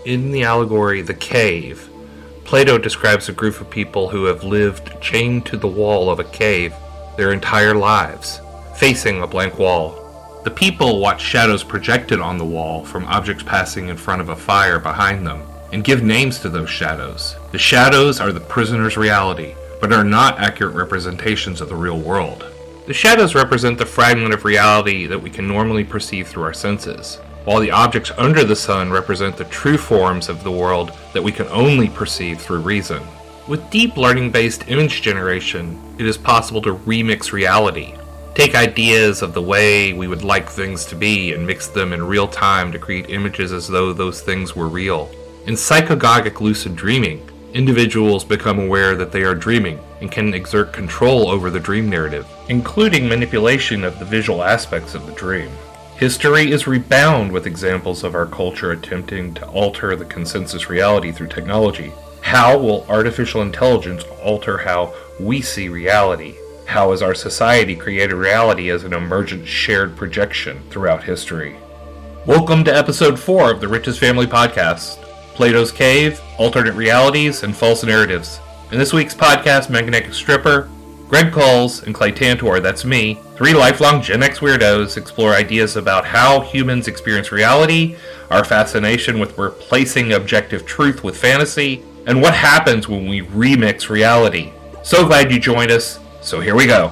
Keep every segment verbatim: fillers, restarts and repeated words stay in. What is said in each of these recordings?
In the allegory The Cave, Plato describes a group of people who have lived chained to the wall of a cave their entire lives, facing a blank wall. The people watch shadows projected on the wall from objects passing in front of a fire behind them, and give names to those shadows. The shadows are the prisoner's reality, but are not accurate representations of the real world. The shadows represent the fragment of reality that we can normally perceive through our senses, while the objects under the sun represent the true forms of the world that we can only perceive through reason. With deep learning-based image generation, it is possible to remix reality. Take ideas of the way we would like things to be and mix them in real time to create images as though those things were real. In psychagogic lucid dreaming, individuals become aware that they are dreaming and can exert control over the dream narrative, including manipulation of the visual aspects of the dream. History is rebound with examples of our culture attempting to alter the consensus reality through technology. How will artificial intelligence alter how we see reality? How has our society created reality as an emergent shared projection throughout history? Welcome to episode four of the Rich's Family Podcast, Plato's Cave, Alternate Realities, and False Narratives. In this week's podcast, Magnetic Stripper, Greg Coles, and Clay Tantor, that's me, three lifelong Gen X weirdos, explore ideas about how humans experience reality, our fascination with replacing objective truth with fantasy, and what happens when we remix reality. So glad you joined us, so here we go.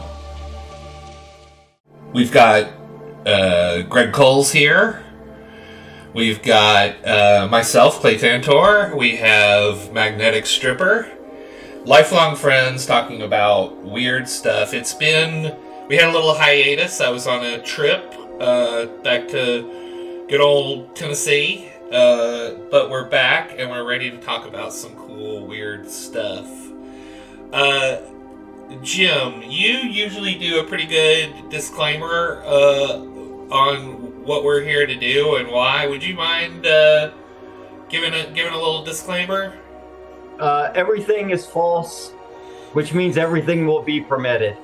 We've got uh, Greg Coles here. We've got uh, myself, Clay Tantor. We have Magnetic Stripper. Lifelong friends talking about weird stuff. It's been... We had a little hiatus. I was on a trip uh, back to good old Tennessee. Uh, but we're back, and we're ready to talk about some cool, weird stuff. Uh, Jim, you usually do a pretty good disclaimer uh, on what we're here to do and why. Would you mind uh, giving a giving a little disclaimer? Uh, everything is false, which means everything will be permitted.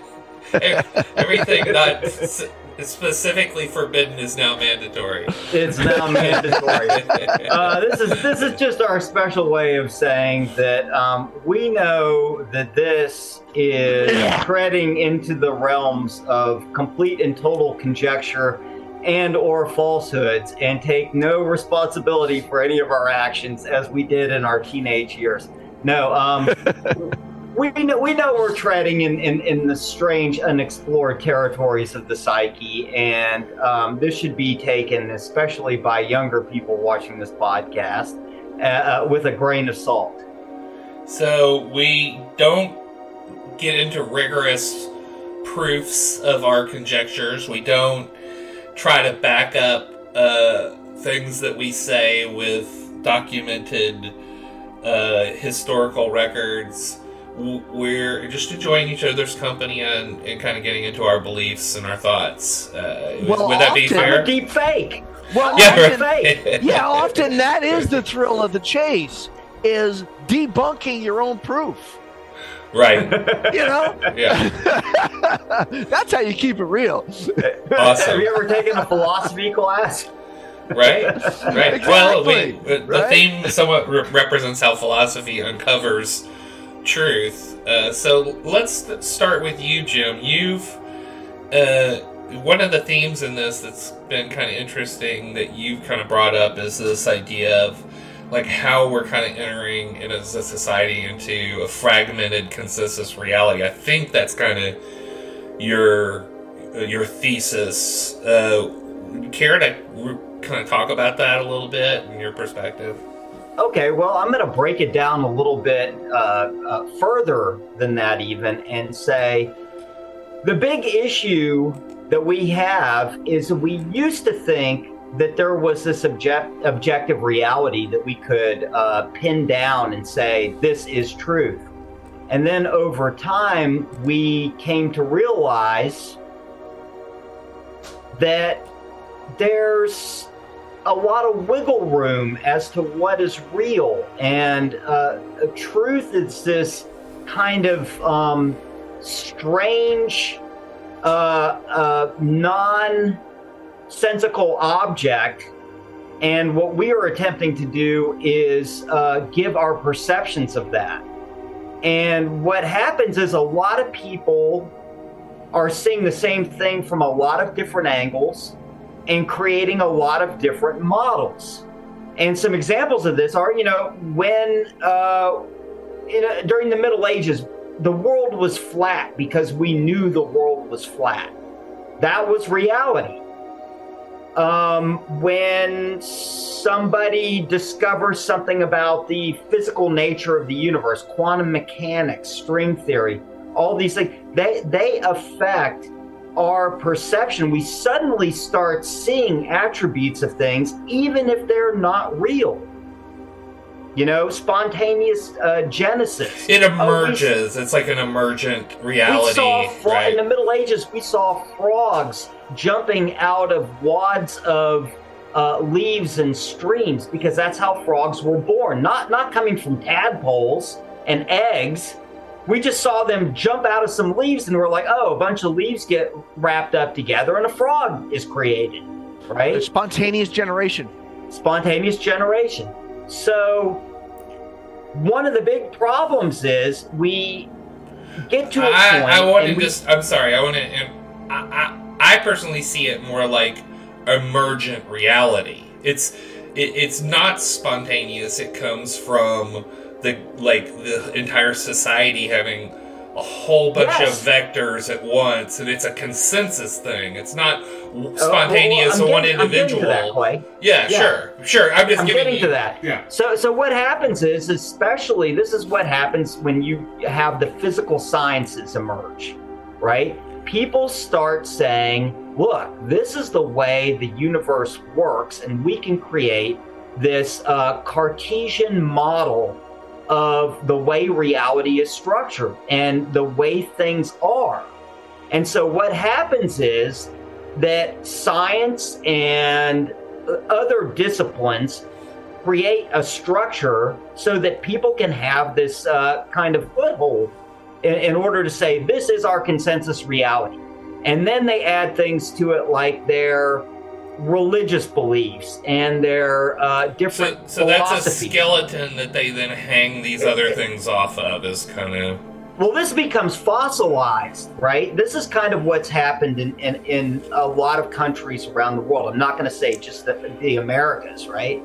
Everything not specifically forbidden is now mandatory. It's now mandatory. Uh, this is this is just our special way of saying that um, we know that this is treading into the realms of complete and total conjecture and or falsehoods, and take no responsibility for any of our actions as we did in our teenage years. No, um, we know we know we're treading in, in, in the strange, unexplored territories of the psyche, and um, this should be taken, especially by younger people watching this podcast, uh, with a grain of salt. So we don't get into rigorous proofs of our conjectures. We don't try to back up uh, things that we say with documented uh, historical records. We're just enjoying each other's company and, and kind of getting into our beliefs and our thoughts. Uh, well, would that be often, fair? Deep fake. Well, yeah, often, fake. yeah, often that is the thrill of the chase, is debunking your own proof. Right. You know? Yeah. That's how you keep it real. Awesome. Have you ever taken a philosophy class? Right. Right. Exactly. Well, we, the Right? theme somewhat re- represents how philosophy uncovers truth. Uh, so let's start with you, Jim. You've uh, one of the themes in this that's been kind of interesting that you've kind of brought up is this idea of like how we're kind of entering in as a society into a fragmented consensus reality. I think that's kind of your your thesis. Uh, care to re- kind of talk about that a little bit in your perspective? Okay, well, I'm going to break it down a little bit uh, uh, further than that even, and say the big issue that we have is we used to think that there was this object, objective reality that we could uh, pin down and say, this is truth. And then over time, we came to realize that there's a lot of wiggle room as to what is real. And uh, truth is this kind of um, strange, uh, uh, non-sensical object And what we are attempting to do is uh, give our perceptions of that. And what happens is a lot of people are seeing the same thing from a lot of different angles and creating a lot of different models. And some examples of this are, you know, when uh, in a, during the Middle Ages, the world was flat because we knew the world was flat. That was reality. Um, when somebody discovers something about the physical nature of the universe, quantum mechanics, string theory, all these things, they, they affect our perception. We suddenly start seeing attributes of things, even if they're not real. You know, spontaneous uh, genesis. It emerges. Oh, we, it's like an emergent reality. We saw fro- right? In the Middle Ages, we saw frogs jumping out of wads of uh, leaves and streams because that's how frogs were born. Not not coming from tadpoles and eggs. We just saw them jump out of some leaves and we're like, oh, a bunch of leaves get wrapped up together and a frog is created, right? It's spontaneous generation. Spontaneous generation. So one of the big problems is we get to a I, point. I want to we, just. I'm sorry. I want to. I, I I personally see it more like emergent reality. It's it, it's not spontaneous. It comes from the like the entire society having a whole bunch yes. of vectors at once, and it's a consensus thing. It's not spontaneous uh, well, or one getting, individual. I'm getting to that, Clay. Yeah, yeah, sure, sure. I'm just I'm giving getting you, to that. Yeah. So, so what happens is, especially, this is what happens when you have the physical sciences emerge, right? People start saying, look, this is the way the universe works, and we can create this uh, Cartesian model of the way reality is structured and the way things are. And so what happens is that science and other disciplines create a structure so that people can have this uh, kind of foothold in, in order to say, this is our consensus reality. And then they add things to it like their religious beliefs and their uh, different so, so that's a philosophies. skeleton that they then hang these other things off of is kind of... Well, this becomes fossilized, right? This is kind of what's happened in, in, in a lot of countries around the world. I'm not going to say just the, the Americas, right?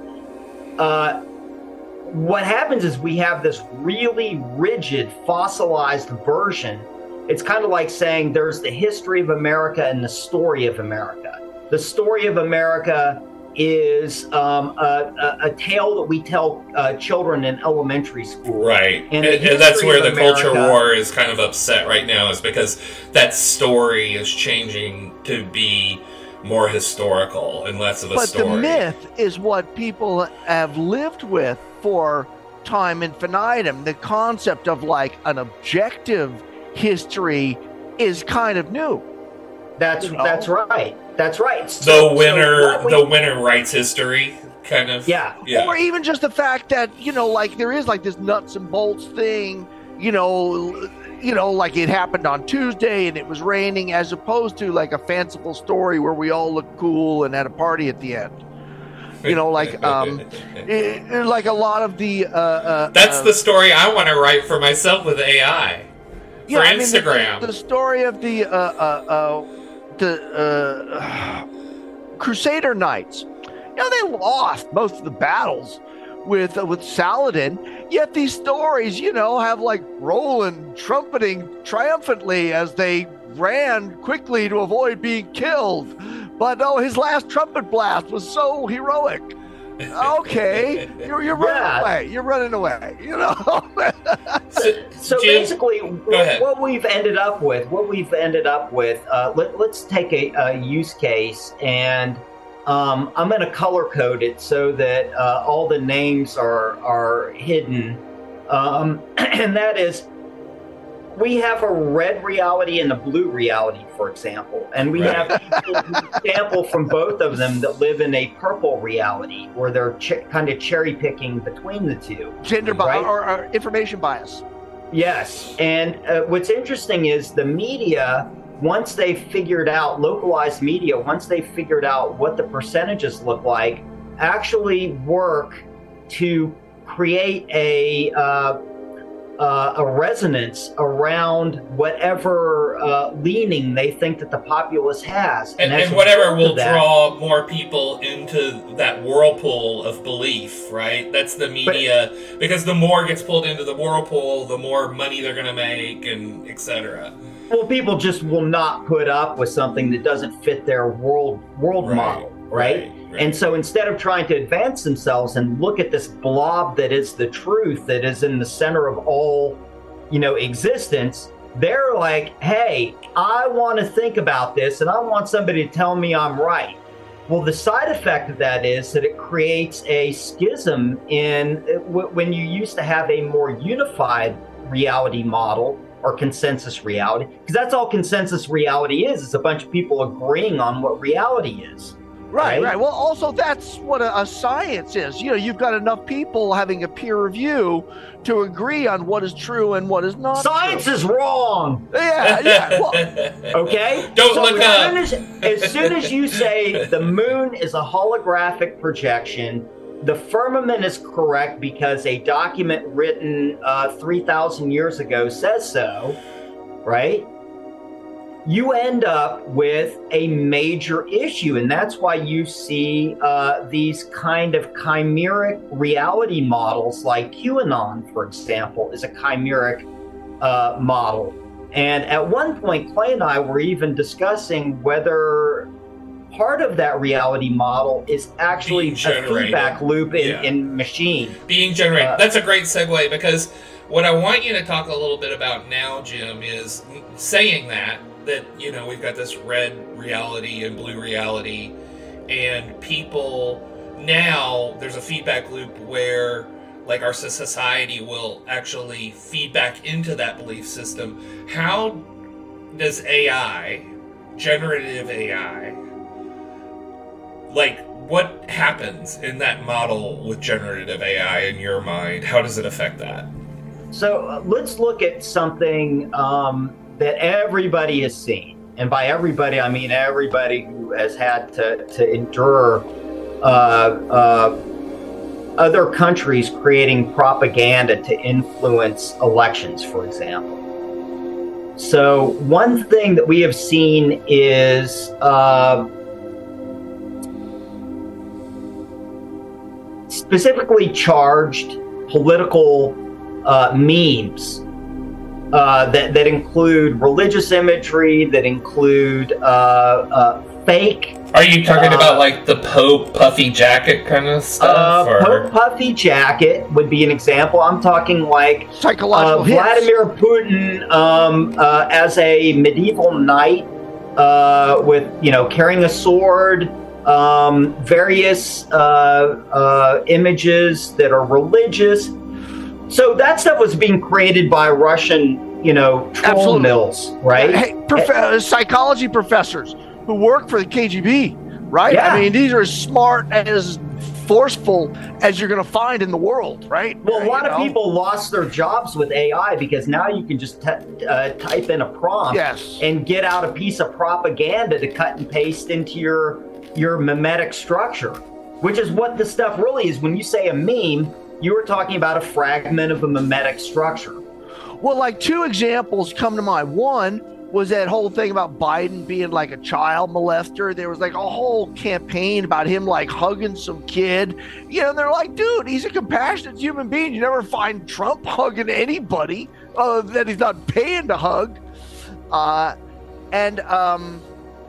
Uh, what happens is we have this really rigid, fossilized version. It's kind of like saying there's the history of America and the story of America. The story of America is um, a, a, a tale that we tell uh, children in elementary school. Right. And, and, and that's where the America, culture war is kind of upset right now, is because that story is changing to be more historical and less of a but story. But the myth is what people have lived with for time infinitum. The concept of like an objective history is kind of new. That's you know? that's right. That's right. So, the winner, so we, the winner writes history, kind of. Yeah. yeah. Or even just the fact that, you know, like there is like this nuts and bolts thing, you know, you know, like it happened on Tuesday and it was raining, as opposed to like a fanciful story where we all look cool and had a party at the end. You know, like um, it, like a lot of the. Uh, uh, That's uh, the story I want to write for myself with A I. For yeah, Instagram. I mean, the, the story of the. Uh, uh, uh, the uh, Crusader Knights, you know, they lost most of the battles with uh, with Saladin, yet these stories, you know, have like Roland trumpeting triumphantly as they ran quickly to avoid being killed. But oh, his last trumpet blast was so heroic. Okay, you're you're running yeah. away. You're running away. You know. so so Jim, basically, what we've ended up with, what we've ended up with. Uh, let, let's take a, a use case, and um, I'm going to color code it so that uh, all the names are are hidden, um, and that is. We have a red reality and a blue reality, for example. And we right. have people who sample from both of them that live in a purple reality where they're ch- kind of cherry picking between the two. Gender bias right? or, or information bias. Yes. And uh, what's interesting is the media, once they figured out, localized media, once they figured out what the percentages look like, actually work to create a uh, uh, a resonance around whatever uh, leaning they think that the populace has, and, and, and whatever will that, draw more people into that whirlpool of belief, right? That's the media, but, because the more gets pulled into the whirlpool, the more money they're going to make, and et cetera. Well, people just will not put up with something that doesn't fit their world world right, model, right? Right, right? And so instead of trying to advance themselves and look at this blob that is the truth, that is in the center of all, you know, existence, they're like, hey, I want to think about this and I want somebody to tell me I'm right. Well, the side effect of that is that it creates a schism in when you used to have a more unified reality model or consensus reality, because that's all consensus reality is. It's a bunch of people agreeing on what reality is. Right, right. right. Well, also that's what a, a science is. You know, you've got enough people having a peer review to agree on what is true and what is not. Science true. is wrong. Yeah, yeah. Well, okay. Don't so look as up. Soon as, as soon as you say the moon is a holographic projection, the firmament is correct because a document written uh, three thousand years ago says so, right? You end up with a major issue, and that's why you see uh, these kind of chimeric reality models, like QAnon, for example, is a chimeric uh, model. And at one point, Clay and I were even discussing whether part of that reality model is actually a feedback loop in, yeah. in machine. Being generated. Uh, That's a great segue, because what I want you to talk a little bit about now, Jim, is saying that, that, you know, we've got this red reality and blue reality, and people now, there's a feedback loop where, like, our society will actually feed back into that belief system. How does A I, generative A I, like, what happens in that model with generative A I in your mind? How does it affect that? So uh, let's look at something um, that everybody has seen. And by everybody, I mean everybody who has had to, to endure uh, uh, other countries creating propaganda to influence elections, for example. So one thing that we have seen is uh, specifically charged political uh, memes uh, that, that include religious imagery, that include uh, uh, fake. Are you talking uh, about like the Pope puffy jacket kind of stuff? Uh, or? Pope puffy jacket would be an example. I'm talking like psychological uh, Vladimir Putin um, uh, as a medieval knight uh, with, you know, carrying a sword. Um, various uh, uh, images that are religious. So that stuff was being created by Russian, you know, troll Absolutely. mills, right? Hey, prof- uh, psychology professors who work for the K G B, right? Yeah. I mean, these are as smart and as forceful as you're going to find in the world, right? Well, a lot you of know? people lost their jobs with A I because now you can just t- uh, type in a prompt yes. and get out a piece of propaganda to cut and paste into your your mimetic structure, which is what this stuff really is. When you say a meme, you were talking about a fragment of a mimetic structure. Well, like two examples come to mind. One was that whole thing about Biden being like a child molester. There was like a whole campaign about him like hugging some kid. You know, they're like, dude, he's a compassionate human being. You never find Trump hugging anybody uh, that he's not paying to hug. Uh, and, um,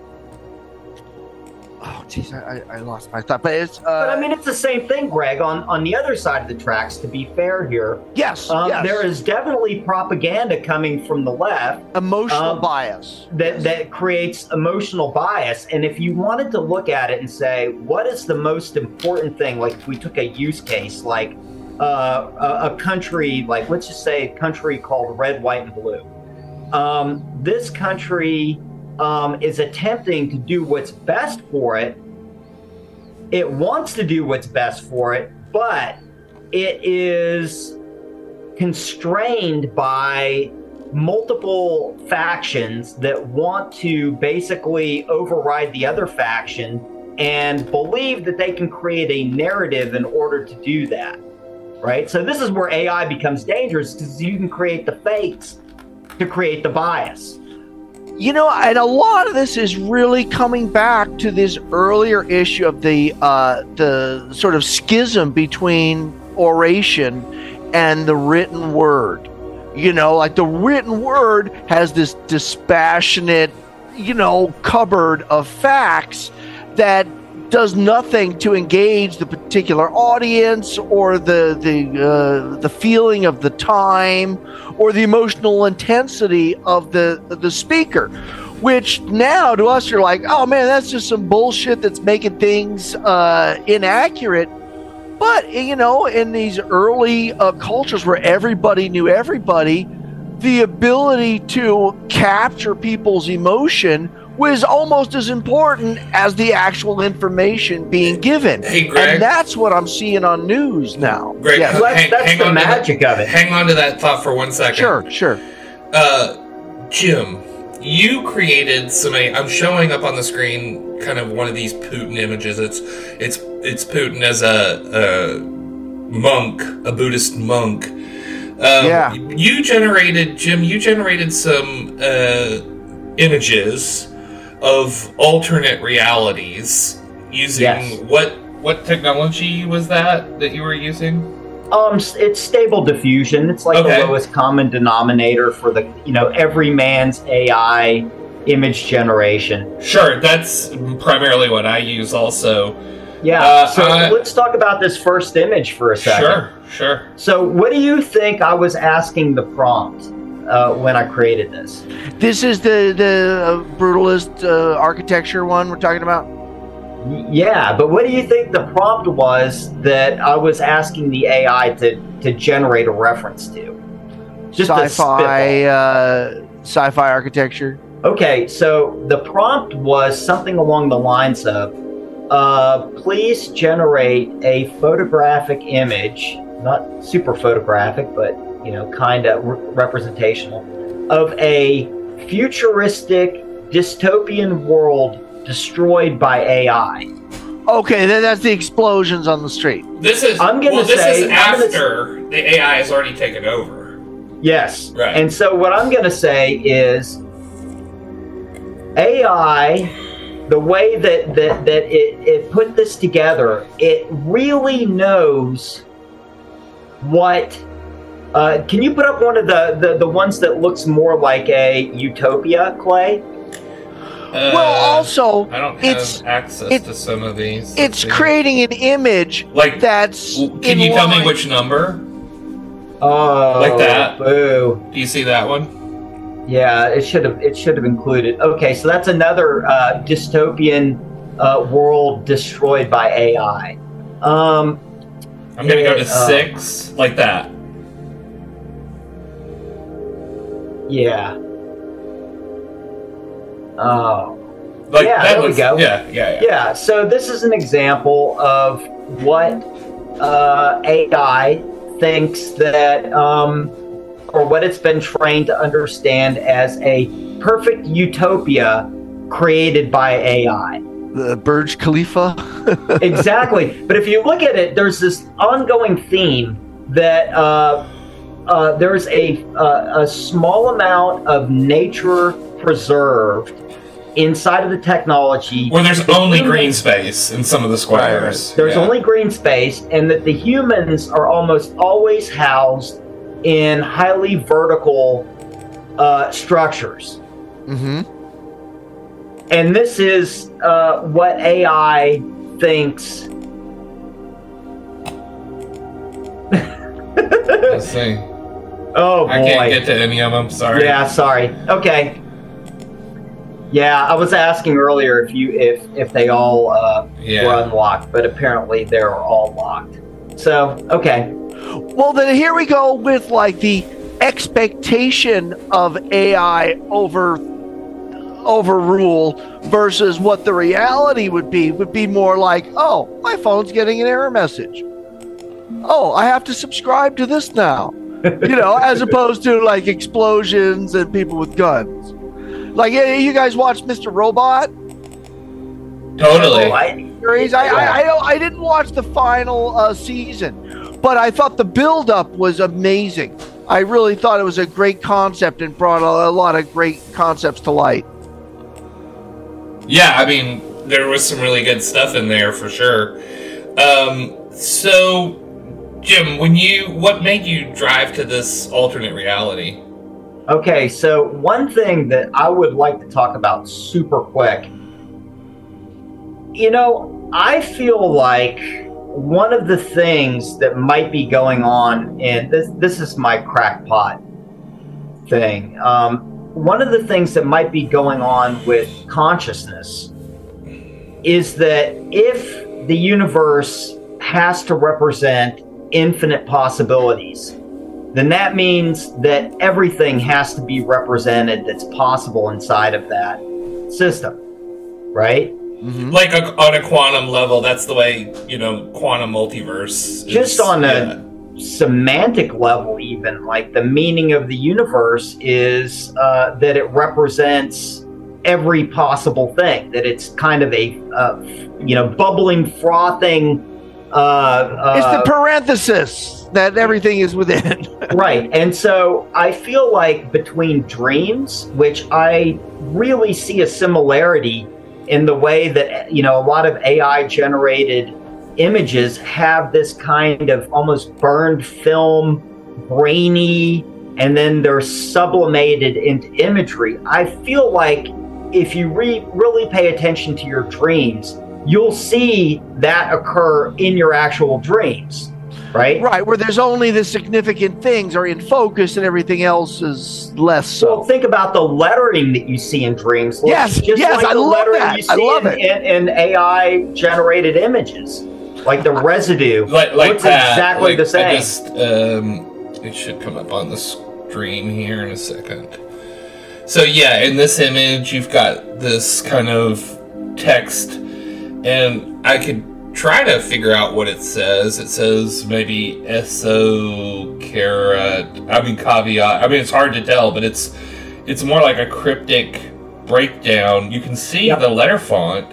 oh, geez, I, I lost my thought. But it's. Uh, but I mean, it's the same thing, Greg. On on the other side of the tracks, to be fair here, yes, um, yes. there is definitely propaganda coming from the left, emotional um, bias that that creates emotional bias. And if you wanted to look at it and say, what is the most important thing? Like, if we took a use case, like uh, a, a country, like let's just say a country called Red, White, and Blue. Um, this country. Um, is attempting to do what's best for it. It wants to do what's best for it, but it is constrained by multiple factions that want to basically override the other faction and believe that they can create a narrative in order to do that, right? So this is where A I becomes dangerous, because you can create the fakes to create the bias. You know, and a lot of this is really coming back to this earlier issue of the uh, the sort of schism between oration and the written word. You know, like the written word has this dispassionate, you know, cupboard of facts that does nothing to engage the particular audience or the the uh, the feeling of the time or the emotional intensity of the the speaker, which now to us you're like, oh man, that's just some bullshit that's making things uh, inaccurate. But you know, in these early uh, cultures where everybody knew everybody, the ability to capture people's emotion was almost as important as the actual information being given. Hey, Greg. And that's what I'm seeing on news now. Greg, Yes. So that's, hang, that's hang the on magic to that, of it. Hang on to that thought for one second. Sure, sure. Uh, Jim, you created some. I'm showing up on the screen kind of one of these Putin images. It's it's it's Putin as a, a monk, a Buddhist monk. Um, Yeah. You generated, Jim. You generated some uh, images of alternate realities using Yes. what what technology was that that you were using? Um, s- it's stable diffusion. It's like Okay. the lowest common denominator for the, you know, every man's A I image generation. Sure, that's primarily what I use also. Yeah. Uh, so I- let's talk about this first image for a second. Sure, sure. So what do you think I was asking the prompt uh, when I created this? This is the the uh, brutalist uh, architecture one we're talking about. Y- Yeah, but what do you think the prompt was that I was asking the A I to, to generate a reference to? Just a Sci-fi, spitball. uh, sci-fi architecture. Okay, so the prompt was something along the lines of, uh, please generate a photographic image, not super photographic, but, you know, kind of re- representational, of a futuristic dystopian world destroyed by A I. Okay, then that's the explosions on the street. This is I'm gonna well. This say- is I'm gonna after the A I has already taken over. Yes. Right. And so what I'm going to say is A I, the way that, that, that it, it put this together, it really knows what... Uh, can you put up one of the, the, the ones that looks more like a utopia, Clay? Uh, well, also, I don't have it's access it- to some of these. Let's it's see. creating an image Like, that's. Can in you tell me line- which number? Oh, Like that? Boo. Do you see that one? Yeah, it should have it should have included. Okay, so that's another uh, dystopian uh, world destroyed by A I. Um, I'm gonna go to Uh, six, like that. yeah. Oh. Like Yeah, that there we looks- go. Yeah, yeah, yeah. Yeah, so this is an example of what uh, A I thinks that, um, or what it's been trained to understand as a perfect utopia created by A I. The Burj Khalifa. Exactly. But if you look at it, there's this ongoing theme that uh, uh, there's a, uh, a small amount of nature preserved inside of the technology. Where there's The only humans- green space in some of the squares. There's Yeah. only green space, and that the humans are almost always housed in highly vertical uh, structures. Mm-hmm. And this is uh, what A I thinks. Let's see. Oh boy. I can't get to any of them. Sorry. Yeah, sorry. Okay. Yeah, I was asking earlier if you if if they all uh, Yeah. were unlocked, but apparently they're all locked. So okay. Well, then here we go with like the expectation of A I over overrule versus what the reality would be would be more like, oh, my phone's getting an error message. Oh, I have to subscribe to this now. You know, as opposed to like explosions and people with guns. Like, yeah, you guys watch Mister Robot? Totally. Oh, I, series. I, I, I I didn't watch the final uh, season, but I thought the build-up was amazing. I really thought it was a great concept and brought a, a lot of great concepts to light. Yeah, I mean, there was some really good stuff in there for sure. Um, so, Jim, when you, what made you drive to this alternate reality? Okay, so one thing that I would like to talk about super quick. You know, I feel like one of the things that might be going on, and this this is my crackpot thing. Um, one of the things that might be going on with consciousness is that if the universe has to represent infinite possibilities, then that means that everything has to be represented that's possible inside of that system, right? Mm-hmm. Like a, on a quantum level, that's the way, you know, quantum multiverse is. Just on yeah. a semantic level, even, like the meaning of the universe is uh, that it represents every possible thing, that it's kind of a, uh, you know, bubbling, frothing... Uh, uh, it's the parenthesis that everything is within. Right. And so I feel like between dreams, which I really see a similarity in the way that, you know, a lot of A I generated images have this kind of almost burned film, grainy, and then they're sublimated into imagery. I feel like if you re- really pay attention to your dreams, you'll see that occur in your actual dreams, right? Right, where there's only the significant things are in focus and everything else is less so. Well, think about the lettering that you see in dreams. Yes, just yes, like I the love lettering that. you see I love in, it. In, in A I-generated images, like the residue. Like, like looks that. exactly like, the same. I just, um, it should come up on the screen here in a second. So yeah, in this image, you've got this kind of text. And I could try to figure out what it says. It says maybe S O carat. I mean caveat. I mean it's hard to tell, but it's it's more like a cryptic breakdown. You can see yep. the letter font,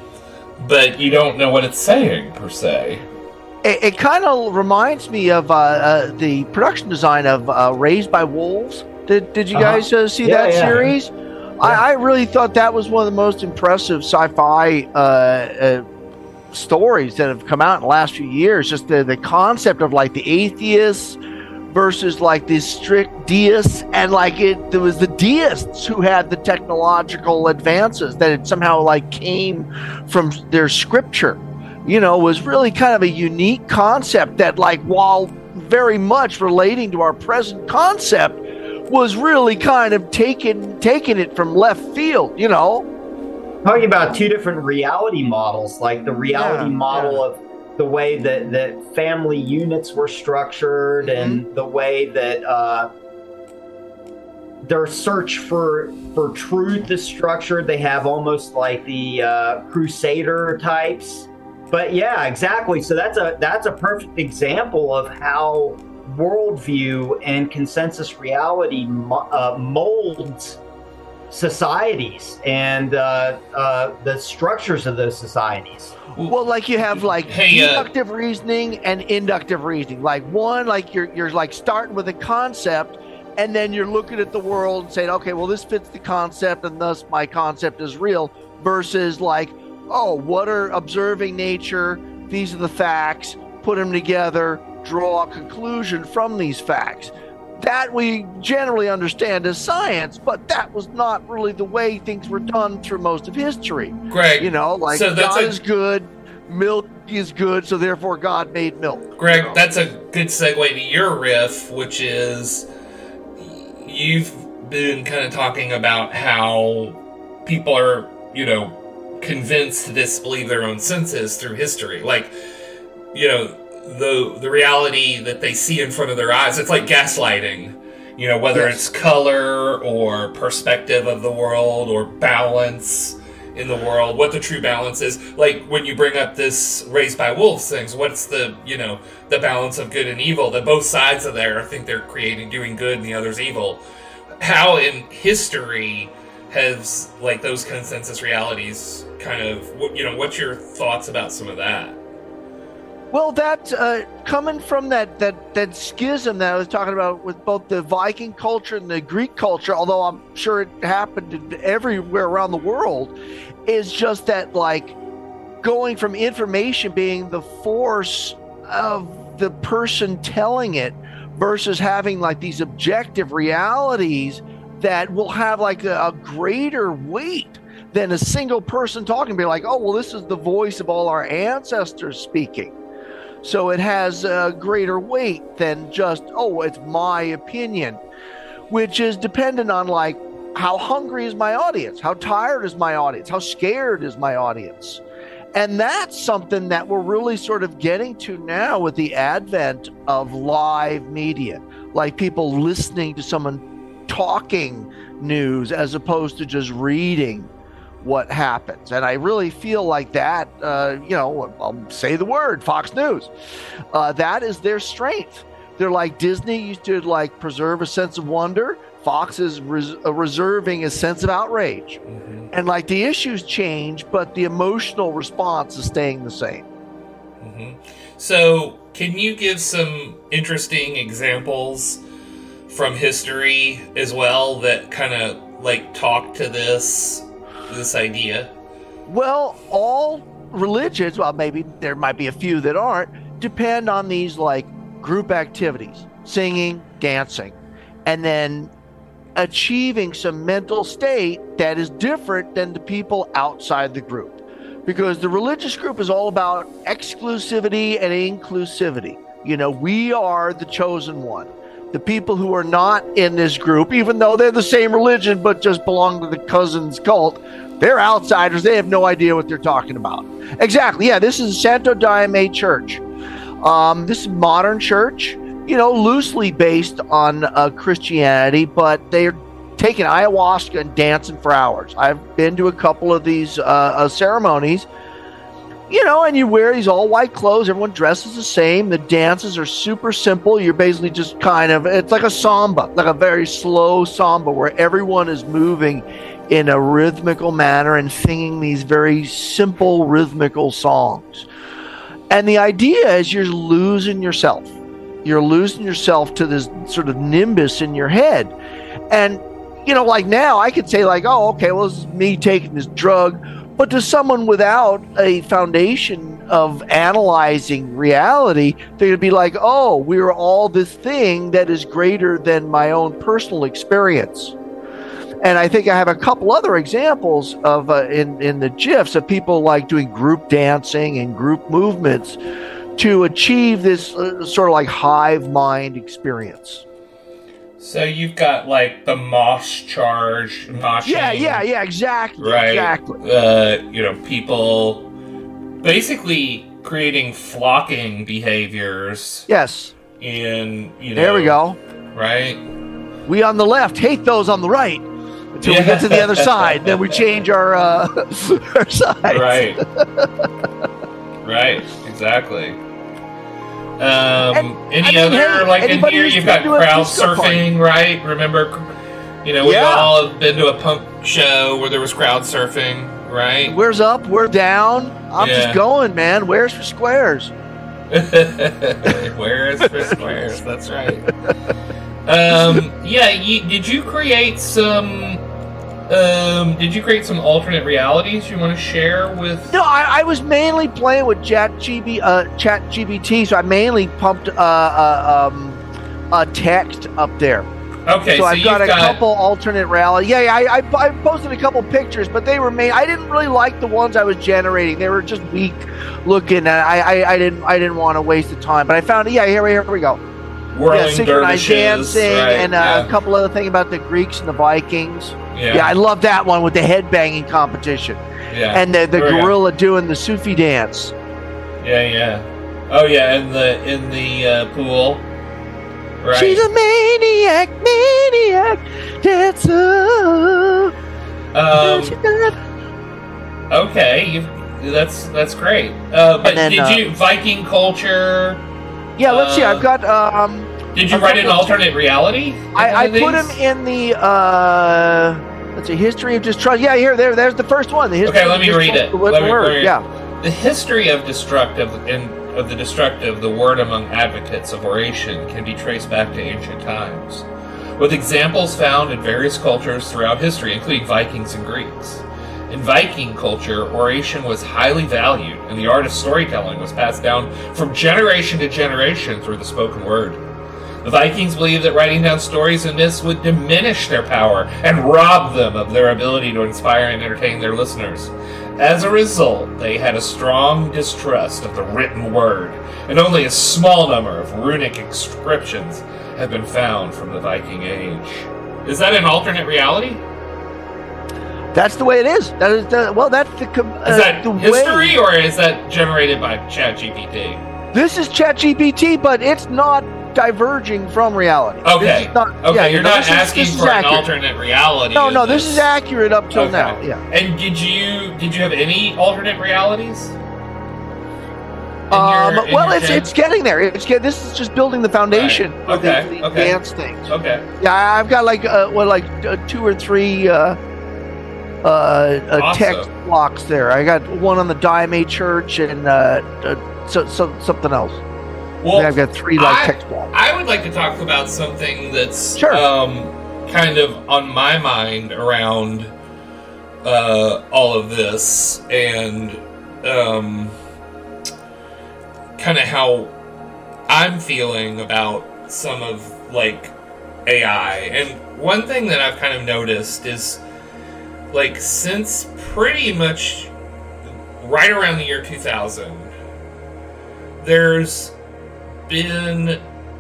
but you don't know what it's saying per se. It, it kind of reminds me of uh, uh, the production design of uh, Raised by Wolves. Did Did you uh-huh. guys uh, see yeah, that yeah. series? Yeah. I, I really thought that was one of the most impressive sci-fi uh, uh, stories that have come out in the last few years. Just the, the concept of like the atheists versus like the strict deists, and like it, there was the deists who had the technological advances that it somehow like came from their scripture. You know, was really kind of a unique concept that, like, while very much relating to our present concept, was really kind of taking taking it from left field, you know. Talking about two different reality models, like the reality yeah, model yeah. of the way that, that family units were structured mm-hmm. and the way that uh, their search for for truth is structured. They have almost like the uh, crusader types. But yeah, exactly. So that's a that's a perfect example of how worldview and consensus reality uh, molds societies and uh, uh, the structures of those societies. Well, like you have like hey, uh, deductive reasoning and inductive reasoning. Like one, like you're you're like starting with a concept, and then you're looking at the world and saying, okay, well, this fits the concept, and thus my concept is real. Versus like, oh, what are observing nature? These are the facts. Put them together. Draw a conclusion from these facts. That we generally understand as science, but that was not really the way things were done through most of history. Greg, you know, like so God a, is good, milk is good, so therefore God made milk. Greg, you know? That's a good segue to your riff, which is you've been kind of talking about how people are, you know, convinced to disbelieve their own senses through history. Like, you know, the the reality that they see in front of their eyes. It's like gaslighting, you know, whether yes. it's color or perspective of the world or balance in the world, what the true balance is. Like when you bring up this Raised by Wolves things, what's the, you know, the balance of good and evil, that both sides of there think they're creating, doing good, and the other's evil. How in history has like those consensus realities kind of, you know, what's your thoughts about some of that? Well, that uh, coming from that, that that schism that I was talking about with both the Viking culture and the Greek culture, although I'm sure it happened everywhere around the world, is just that, like, going from information being the force of the person telling it versus having like these objective realities that will have like a, a greater weight than a single person talking, be like, oh, well, this is the voice of all our ancestors speaking. So it has a greater weight than just, oh, it's my opinion, which is dependent on like, how hungry is my audience? How tired is my audience? How scared is my audience? And that's something that we're really sort of getting to now with the advent of live media, like people listening to someone talking news as opposed to just reading what happens. And I really feel like that, uh, you know, I'll say the word, Fox News, uh, that is their strength. They're like Disney used to like preserve a sense of wonder. Fox is res- uh, reserving a sense of outrage. Mm-hmm. And like the issues change, but the emotional response is staying the same. Mm-hmm. So can you give some interesting examples from history as well that kind of like talk to this this idea? Well, all religions, well, maybe there might be a few that aren't, depend on these like group activities, singing, dancing, and then achieving some mental state that is different than the people outside the group. Because the religious group is all about exclusivity and inclusivity. You know, we are the chosen one. The people who are not in this group, even though they're the same religion but just belong to the cousins cult, they're outsiders. They have no idea what they're talking about. Exactly. Yeah, this is Santo Daime Church. Um, this is modern church, you know, loosely based on uh, Christianity, but they're taking ayahuasca and dancing for hours. I've been to a couple of these uh, uh, ceremonies, you know, and you wear these all white clothes. Everyone dresses the same. The dances are super simple. You're basically just kind of, it's like a samba, like a very slow samba where everyone is moving in a rhythmical manner and singing these very simple rhythmical songs. And the idea is you're losing yourself. You're losing yourself to this sort of nimbus in your head. And, you know, like now I could say like, oh, okay, well, this is me taking this drug. But to someone without a foundation of analyzing reality, they're going to be like, oh, we're all this thing that is greater than my own personal experience. And I think I have a couple other examples of uh, in, in the GIFs of people like doing group dancing and group movements to achieve this uh, sort of like hive mind experience. So you've got like the mosh charge, moshing. Yeah, yeah, yeah, exactly. Right. Exactly. Uh, you know, people basically creating flocking behaviors. Yes. In, you know. There we go. Right. We on the left hate those on the right until yeah. we get to the other side. Then we change our uh, our sides. Right. Right. Exactly. Um, and, any I mean, other, hey, like in here, you've got crowd surfing, right? Remember, you know, we yeah. all have been to a punk show where there was crowd surfing, right? Where's up? Where's down? I'm yeah. just going, man. Where's for squares? Where's for squares? That's right. Um, yeah, you, did you create some... Um, did you create some alternate realities you want to share with? No, I, I was mainly playing with Chat G B, uh, Chat G P T, so I mainly pumped uh, uh, um, a text up there. Okay, so, so I've got a got... couple alternate reality. Yeah, yeah I, I, I posted a couple pictures, but they were made. I didn't really like the ones I was generating. They were just weak looking, and I, I, I didn't, I didn't want to waste the time. But I found, yeah, here, here we go. Whirling yeah, synchronized dervishes, dancing, right, and uh, yeah. a couple other things about the Greeks and the Vikings. Yeah. yeah, I love that one with the headbanging competition. Yeah. And the, the There we gorilla doing the Sufi dance. Yeah, yeah. Oh, yeah, in the in the uh, pool. Right. She's a maniac, maniac dancer. Um, okay, you that's that's great. Uh, but then, did uh, you Viking culture? Yeah, let's uh, see. I've got. Um, Did you write an alternate reality? I, I put him in the. Uh, Let's see, history of distrust. Yeah, here, there, there's the first one. The history Okay, let of me read distrust, it. the Let me word. read it. Yeah. The history of destructive and of the destructive, the word among advocates of oration can be traced back to ancient times, with examples found in various cultures throughout history, including Vikings and Greeks. In Viking culture, oration was highly valued, and the art of storytelling was passed down from generation to generation through the spoken word. The Vikings believed that writing down stories and myths would diminish their power and rob them of their ability to inspire and entertain their listeners. As a result, they had a strong distrust of the written word, and only a small number of runic inscriptions have been found from the Viking Age. Is that an alternate reality? That's the way it is. That is the, well, that's the, uh, Is that the history, way. or is that generated by ChatGPT? This is ChatGPT, but it's not diverging from reality. Okay. This is not, okay, yeah, you're you know, not this is- asking this is for an accurate. alternate reality. No, in no, this is accurate up till Okay. now. Yeah. And did you did you have any alternate realities? In Um, your- in well, your it's gen? it's getting there. It's get, this is just building the foundation Right. for the, Okay, for the okay. advanced things. Okay. Yeah, I've got like uh, well, like uh, two or three uh, uh, uh, Awesome. text blocks there. I got one on the Diamond Church and uh, uh, so, so, something else. Well, I've got three like I- text blocks. I would like to talk about something that's Sure. um, kind of on my mind around uh, all of this, and um, kind of how I'm feeling about some of like A I. And one thing that I've kind of noticed is, like, since pretty much right around the year two thousand, there's been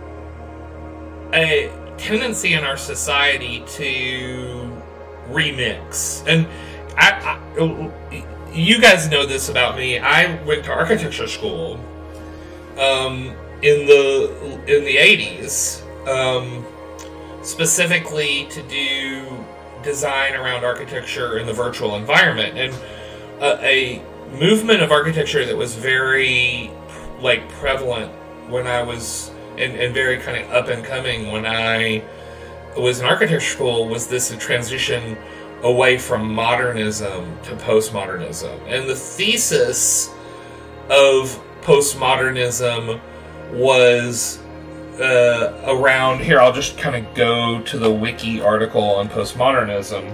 a tendency in our society to remix. And I, I, you guys know this about me. I went to architecture school um, in the in the eighties, um, specifically to do design around architecture in the virtual environment, and uh, a movement of architecture that was very like prevalent when I was and, and very kind of up and coming when I was in architecture school was this transition away from modernism to postmodernism. And the thesis of postmodernism was uh, around here. I'll just kind of go to the wiki article on postmodernism.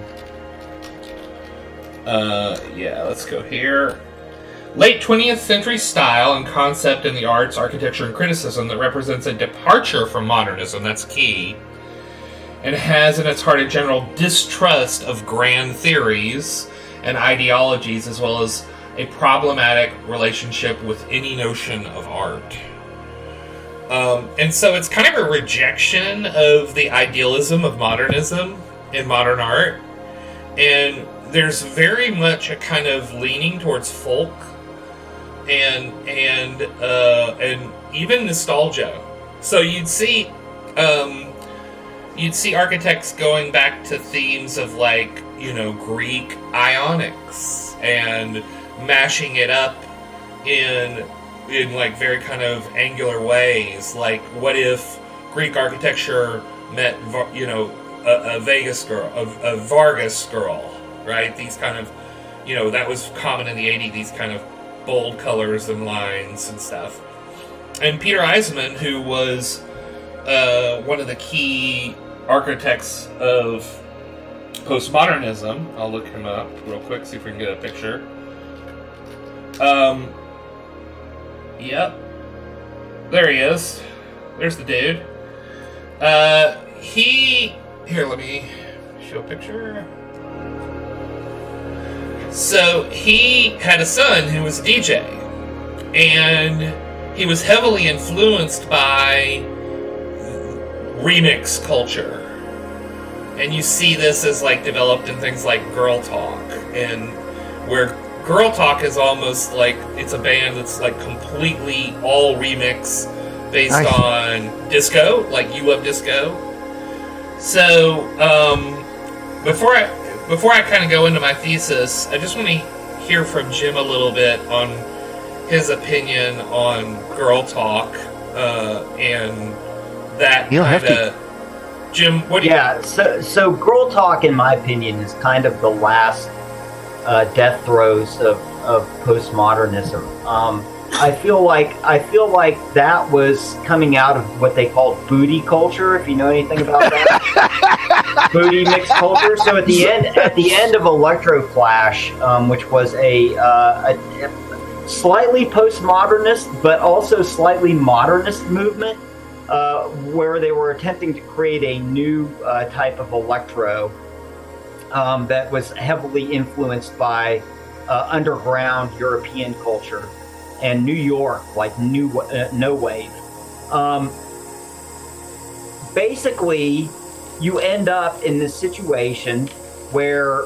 Uh, yeah, let's go here. Late twentieth century style and concept in the arts, architecture, and criticism that represents a departure from modernism, that's key, and has in its heart a general distrust of grand theories and ideologies, as well as a problematic relationship with any notion of art. Um, and so it's kind of a rejection of the idealism of modernism in modern art, and there's very much a kind of leaning towards folk and and uh, and even nostalgia. So you'd see um, you'd see architects going back to themes of, like, you know, Greek ionics and mashing it up in in like very kind of angular ways. Like, what if Greek architecture met, you know, a, a Vegas girl, a, a Vargas girl, right? These kind of, you know, that was common in the eighties. These kind of bold colors and lines and stuff. And Peter Eisenman, who was uh, one of the key architects of postmodernism, I'll look him up real quick, see if we can get a picture. Um, yep. There he is. There's the dude. Uh, he... Here, let me show a picture. So, he had a son who was a D J, and he was heavily influenced by remix culture. And you see this as, like, developed in things like Girl Talk, and where Girl Talk is almost like it's a band that's, like, completely all remix based Nice. on disco, like You Love Disco. So, um, before I... Before I kind of go into my thesis, I just want to hear from Jim a little bit on his opinion on Girl Talk uh, and that Neil kind Hefty. of Jim, what do you Yeah, so so Girl Talk, in my opinion, is kind of the last uh, death throes of, of postmodernism. Um, I feel like I feel like that was coming out of what they called booty culture. If you know anything about that, booty mix culture. So at the end, at the end of Electroflash, um, which was a, uh, a, a slightly postmodernist but also slightly modernist movement, uh, where they were attempting to create a new uh, type of electro um, that was heavily influenced by uh, underground European culture. And New York, like new uh, no wave. Um, basically, you end up in this situation where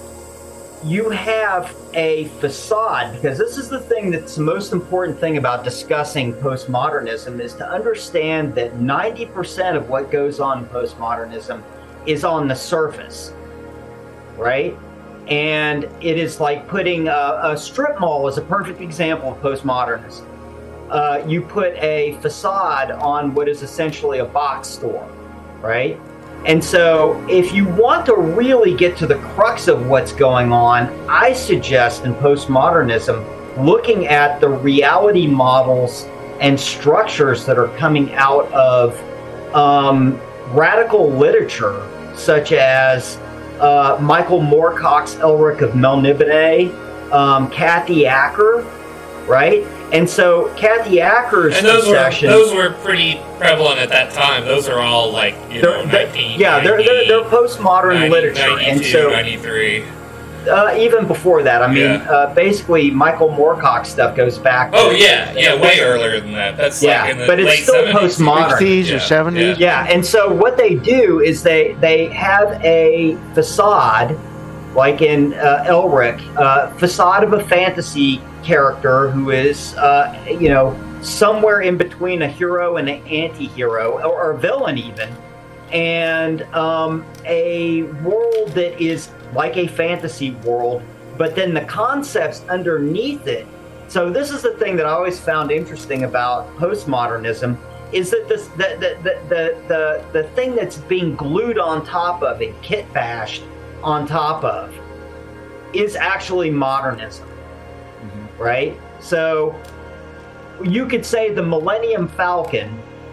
you have a facade, because this is the thing that's the most important thing about discussing postmodernism, is to understand that ninety percent of what goes on in postmodernism is on the surface, right? And it is like putting a, a strip mall is a perfect example of postmodernism. Uh, you put a facade on what is essentially a box store, right? And so if you want to really get to the crux of what's going on, I suggest in postmodernism looking at the reality models and structures that are coming out of um, radical literature, such as Uh, Michael Moorcock's Elric of Melniboné, um, Kathy Acker, right? And so Kathy Acker's and those obsession, were those were pretty prevalent at that time. Those are all like you know, nineteen yeah, they're they're, they're postmodern ninety, literature, and so ninety-three. Uh, even before that, I mean, yeah. uh, basically Michael Moorcock stuff goes back. Oh to, yeah, yeah, way earlier than that. That's yeah, like in the but it's late still seventies. postmodern. sixties yeah. or seventies. Yeah, and so what they do is they they have a facade, like in uh, Elric, uh, facade of a fantasy character who is, uh, you know, somewhere in between a hero and an anti-hero, or, or a villain even, and um, a world that is like a fantasy world, but then the concepts underneath it. So this is the thing that I always found interesting about postmodernism, is that this the the the the, the, the thing that's being glued on top of it, kit bashed on top of, is actually modernism, mm-hmm. right? So you could say the Millennium Falcon,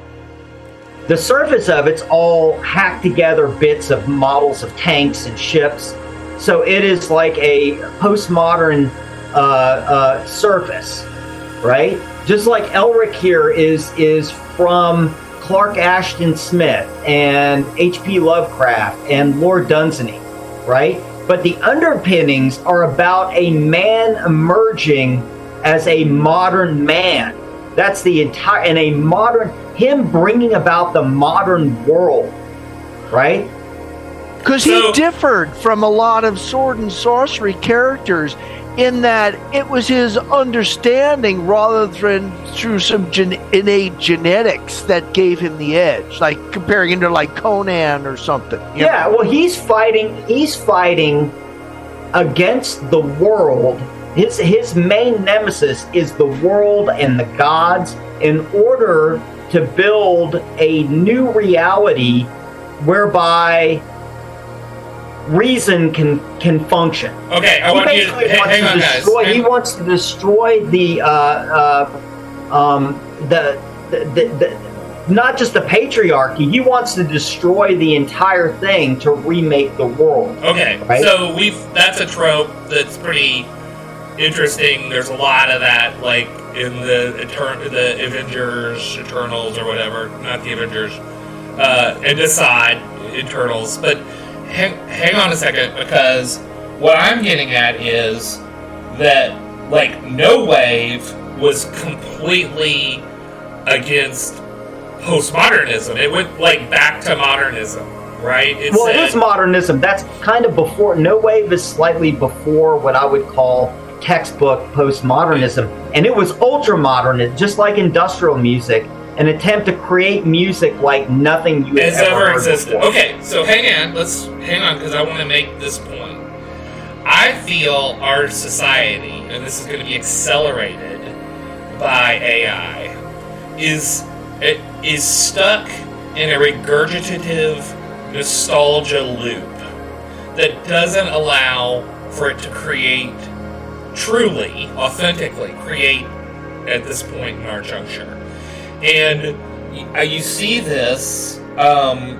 the surface of it's all hacked together bits of models of tanks and ships. So it is like a postmodern uh, uh, surface, right? Just like Elric here is is from Clark Ashton Smith and H P Lovecraft and Lord Dunsany, right? But the underpinnings are about a man emerging as a modern man. That's the entire, and a modern, him bringing about the modern world, right? Because he so, differed from a lot of sword and sorcery characters in that it was his understanding rather than through some gen- innate genetics that gave him the edge, like comparing him to like Conan or something. Yeah, know? well, he's fighting, he's fighting against the world. His, his main nemesis is the world and the gods in order to build a new reality whereby reason can can function. Okay, I he want you to hang, hang to on, destroy, guys. He wants to destroy the uh, uh, um, the, the, the the not just the patriarchy. He wants to destroy the entire thing to remake the world. Okay, right? So we've that's a trope that's pretty interesting. There's a lot of that, like in the Etern- the Avengers, Eternals, or whatever. Not the Avengers, uh, and Decide Eternals, but. Hang, hang on a second, because what I'm getting at is that, like, No Wave was completely against postmodernism. It went, like, back to modernism, right? It well, said, it is modernism. That's kind of before. No Wave is slightly before what I would call textbook postmodernism. And it was ultra-modern, just like industrial music. An attempt to create music like nothing you have has ever ever heard existed. before. Okay, so hang on. Let's hang on because I want to make this point. I feel our society, and this is going to be accelerated by A I, is it is stuck in a regurgitative nostalgia loop that doesn't allow for it to create, truly, authentically create at this point in our juncture. And you see this um,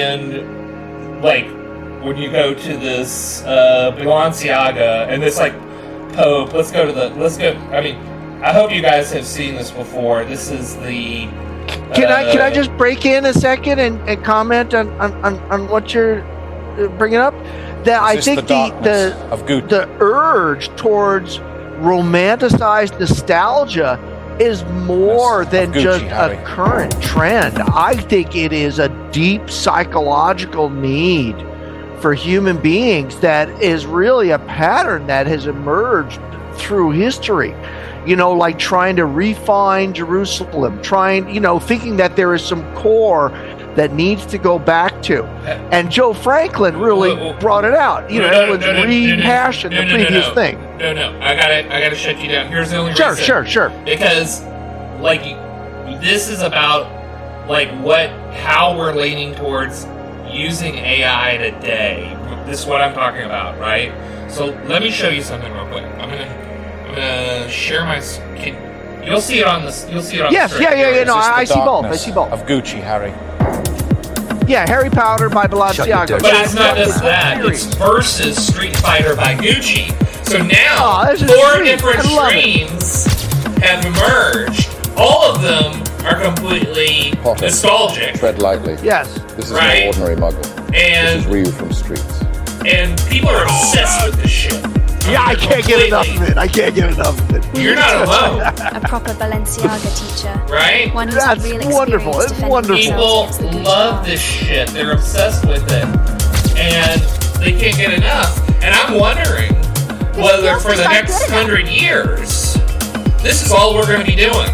in, like, when you go to this uh, Balenciaga and this, like, Pope. Let's go to the, let's go, I mean, I hope you guys have seen this before. This is the... Can uh, I can I just break in a second and, and comment on, on, on, on what you're bringing up? That I think the the, of Gucci? the urge towards romanticized nostalgia is more Yes, than Gucci, just Harry. a current trend. I think it is a deep psychological need for human beings that is really a pattern that has emerged through history. You know, like trying to refine Jerusalem, trying, you know, thinking that there is some core that needs to go back to. And Joe Franklin really Whoa, whoa. brought it out. You know, No, it no, was no, no, no, rehashing no, the no, no, previous no. thing. No, no, I gotta, I gotta shut you down. Here's the only Sure, reason. sure, sure. Because, like, this is about, like, what, how we're leaning towards using A I today. This is what I'm talking about, right? So let me show you something real quick. I'm gonna, I'm gonna share my. s- Can, you'll see it on the. You'll see it on. Yes, the screen. yeah, yeah, yeah, Is no, this the I see both, I darkness see both. Of Gucci, Harry. Yeah, Harry Potter by Balenciaga. But it's not just that. It's versus Street Fighter by Gucci. So now, Oh, this is four sweet. different I love it. streams have emerged. All of them are completely Potter. nostalgic, Tread lightly. Yes. This is Right. no ordinary muggle. This and is Ryu from Streets. and people are obsessed with this shit. Yeah, I mean, can't get enough completely. of it. I can't get enough of it. You're not alone, A proper Balenciaga teacher. right? One who's That's had real wonderful. experience It's defending wonderful. People themselves against the Gucci love mob. this shit. They're obsessed with it, and they can't get enough. And I'm wondering whether for the next hundred years, this is all we're going to be doing.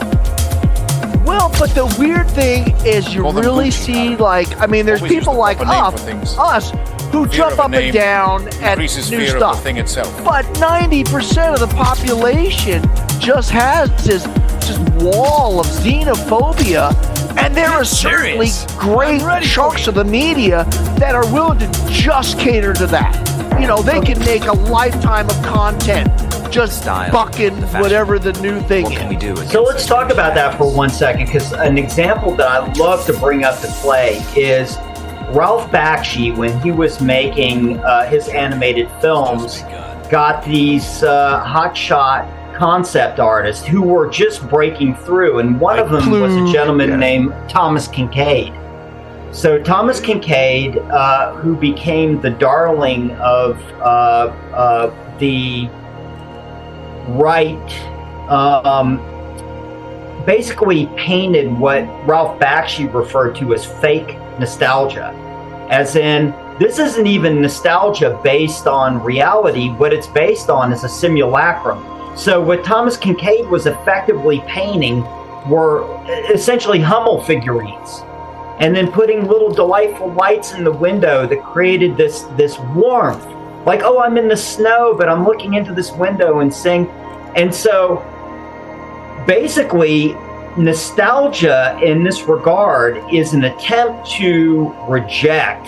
Well, but the weird thing is you Call them really Gucci, see, Harry. like, I mean, there's Always use people the like proper name us, for things. us who Fear jump of a up and name down at Increases new fear stuff. of the thing itself. But ninety percent of the population just has this just wall of xenophobia, and there are certainly great chunks of the media that are willing to just cater to that. You know, they can make a lifetime of content just Style, bucking the fashion. whatever the new thing What is. can we do? So let's talk about that for one second, because an example that I love to bring up to play is Ralph Bakshi, when he was making uh, his animated films, got these uh, hotshot concept artists who were just breaking through, and one of them was a gentleman Yeah. named Thomas Kincaid. So Thomas Kincaid, uh, who became the darling of uh, uh, the right, um, basically painted what Ralph Bakshi referred to as fake nostalgia. As in, this isn't even nostalgia based on reality. What it's based on is a simulacrum. So what Thomas Kincaid was effectively painting were essentially Hummel figurines, and then putting little delightful lights in the window that created this this warmth. Like, oh, I'm in the snow, but I'm looking into this window and seeing. And so basically, nostalgia in this regard is an attempt to reject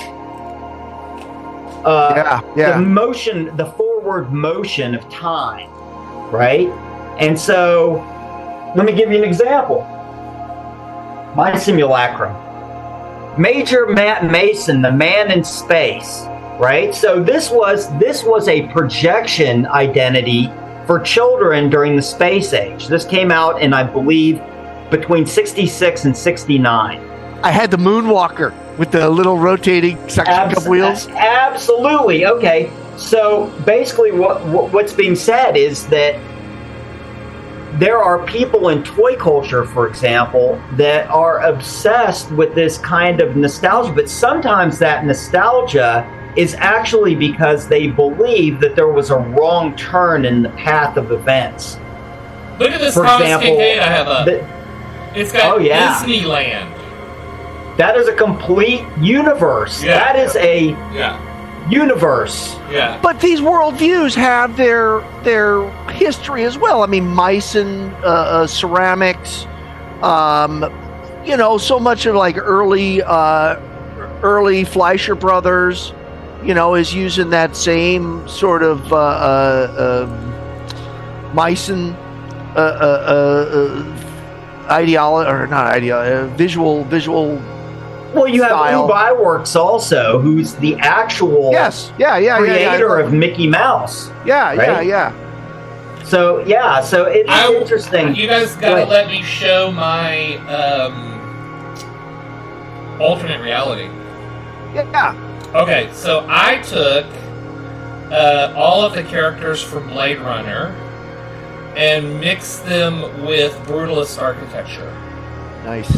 uh, Yeah, yeah. the motion, the forward motion of time, right? And so, let me give you an example. My simulacrum. Major Matt Mason, the man in space, right? So this was this was a projection identity for children during the space age. This came out in, I believe, between sixty-six and sixty-nine. I had the Moonwalker with the little rotating suction Abs- cup wheels. Absolutely. Okay. So basically, what, what what's being said is that there are people in toy culture, for example, that are obsessed with this kind of nostalgia. But sometimes that nostalgia is actually because they believe that there was a wrong turn in the path of events. Look at this For Thomas example, Kincaid I have up. the- It's got Oh, yeah. Disneyland. that is a complete universe. Yeah. That is a Yeah, universe. yeah. But these worldviews have their their history as well. I mean, Meissen, uh, uh, ceramics, um, you know, so much of like early, uh, early Fleischer Brothers, you know, is using that same sort of uh, uh, um, Meissen uh, uh, uh, ideology, or not ideology, uh, visual, visual. Well, you have style. Ub Iwerks also, who's the actual Yes, yeah, yeah, creator yeah, yeah. of Mickey Mouse. Yeah, yeah, right? yeah. So yeah, so it's I- interesting. You guys Go gotta ahead. let me show my um, alternate reality. Yeah. Okay, so I took uh, all of the characters from Blade Runner and mixed them with brutalist architecture. Nice.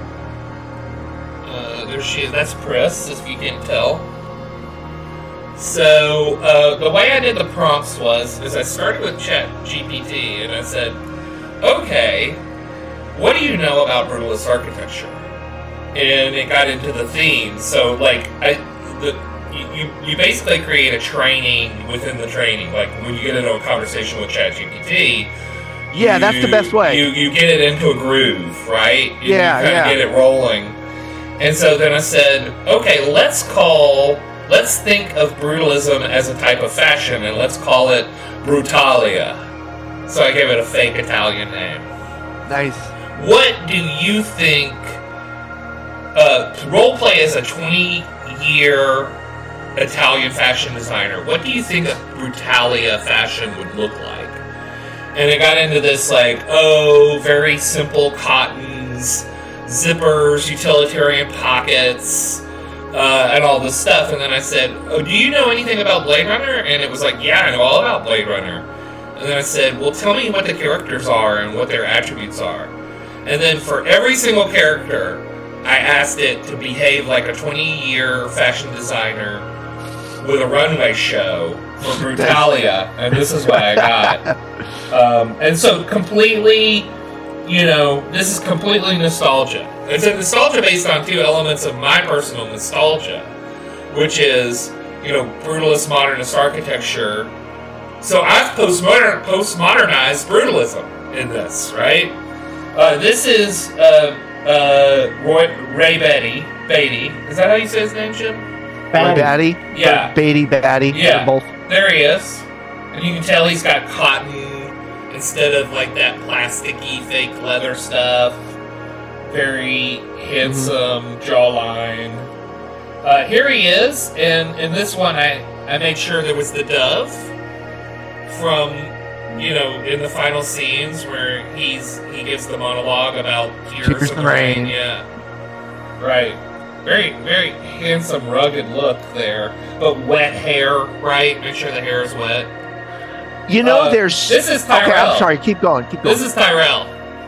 Uh, there she is. That's Pris, if you can't tell. So uh, the way I did the prompts was, is I started with Chat G P T and I said, "Okay, what do you know about brutalist architecture?" And it got into the themes. So like, I, the you you basically create a training within the training. Like when you get into a conversation with Chat G P T. Yeah, that's the best way. You you get it into a groove, right? You, Yeah, you kind yeah. of get it rolling. And so then I said, okay, let's call, let's think of brutalism as a type of fashion, and let's call it Brutalia. So I gave it a fake Italian name. Nice. What do you think, uh, roleplay as a twenty-year Italian fashion designer, what do you think a Brutalia fashion would look like? And it got into this, like, oh, very simple cottons, zippers, utilitarian pockets, uh, and all this stuff. And then I said, oh, do you know anything about Blade Runner? And it was like, yeah, I know all about Blade Runner. And then I said, well, tell me what the characters are and what their attributes are. And then for every single character, I asked it to behave like a twenty-year fashion designer with a runway show for Brutalia. And this is what I got. Um, and so completely, you know, this is completely nostalgia. It's a nostalgia based on two elements of my personal nostalgia, which is, you know, brutalist modernist architecture. So I've postmodern, postmodernized brutalism in this, right? Uh, this is uh, uh, Roy, Ray Betty. Beatty. Is that how you say his name, Jim? Roy Batty. Yeah. Beatty, Batty. Yeah. Both. There he is. And you can tell he's got cotton instead of like that plasticky fake leather stuff. Very handsome mm-hmm. jawline. Uh, here he is, and in this one I, I made sure there was the dove from, you know, in the final scenes where he's he gives the monologue about tears in the rain. Yeah. Right. Very, very handsome, rugged look there. But wet hair, right? Make sure the hair is wet. You know, Uh, there's... this is Tyrell. Okay, I'm sorry. Keep going. Keep going. This is Tyrell.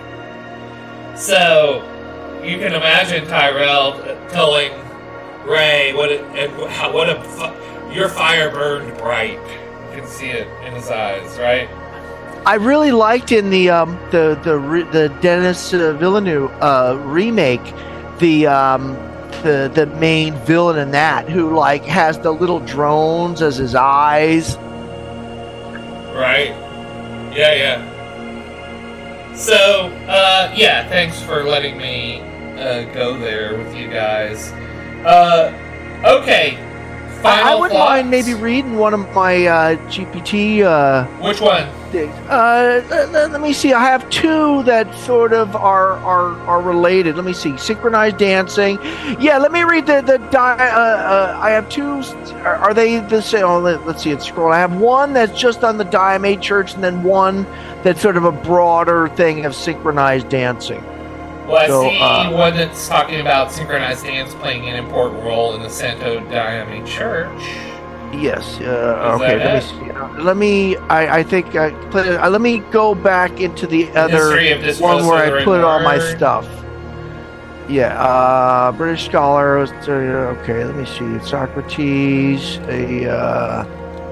So, you can imagine Tyrell telling Ray, what it, and how, what a... Fu- your fire burned bright. You can see it in his eyes, right? I really liked in the um, the the re- the Denis uh, Villeneuve uh, remake the um, the the main villain in that, who like has the little drones as his eyes. Right. Yeah, yeah. So, uh, yeah, thanks for letting me uh, go there with you guys. Uh, okay. Final I wouldn't thoughts? mind maybe reading one of my uh, G P T. Uh, Which one? things. Uh, let, let me see. I have two that sort of are are, are related. Let me see. Synchronized dancing. Yeah. Let me read the the. Di- uh, uh, I have two. Are, are they the same? Oh, let, let's see. It's scroll. I have one that's just on the Diamate Church, and then one that's sort of a broader thing of synchronized dancing. Well, I So, see uh, one that's talking about synchronized dance playing an important role in the Santo Daime Church. Yes. Uh, Is okay. that Let me it? see. Uh, let me. I, I think. I put it, uh, let me go back into the other History of this one where I written put all my word. stuff. Yeah. Uh, British scholar. uh, Okay. Let me see. Socrates. A. Uh,